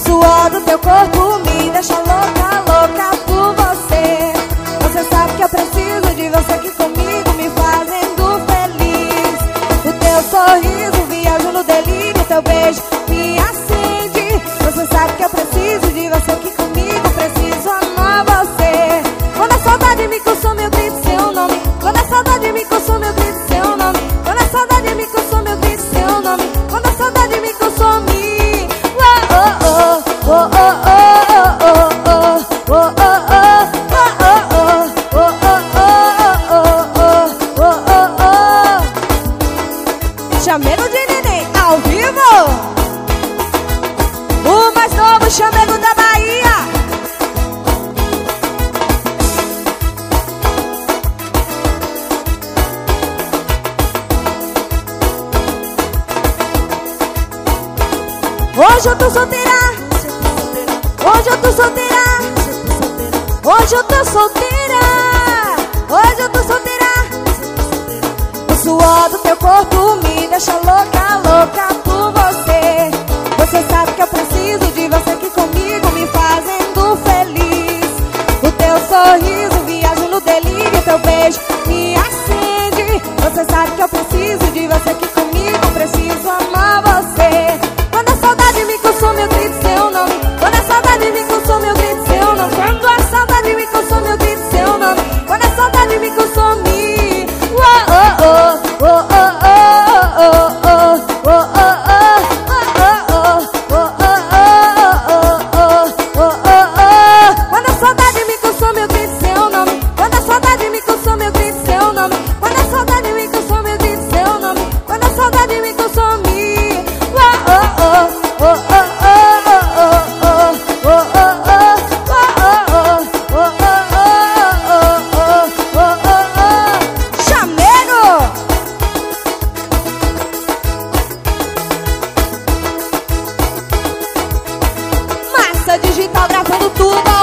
suor do teu corpo me deixa louca, louca por você. Você sabe que eu preciso de você aqui comigo, me fazendo feliz. O teu sorriso, viajo no delírio, teu beijo me acende. Você sabe que eu preciso de você aqui comigo, preciso amar você. Quando a saudade me consome, eu grito seu nome. Quando a saudade me consome, eu grito seu nome. Quando a saudade me consome, eu grito seu nome. Quando a saudade me consome, oh oh oh oh oh oh oh oh oh. Chamego de neném ao vivo, o mais novo chamego da Bahia. Hoje eu tô solteira, hoje eu tô solteira, hoje eu tô solteira, hoje eu tô solteira. O suor do teu corpo me deixa louca, louca por você. Você sabe que eu preciso de você aqui comigo, me fazendo feliz. O teu sorriso, viajo no delírio, teu beijo me acende. Você sabe que eu preciso de você aqui comigo, preciso amar você. Quando a saudade me consome, eu grito seu nome. Quando a saudade me consome, eu grito seu nome. Quando a saudade me consome, eu grito seu nome. Quando a saudade me consome, oh oh oh oh oh oh oh oh oh. Quando a saudade me consome, eu grito seu nome. Quando a saudade me consome, eu grito seu nome. Quando a saudade me consome, eu grito seu nome. Quando a saudade me consome, oh oh oh oh oh digital gravando tudo.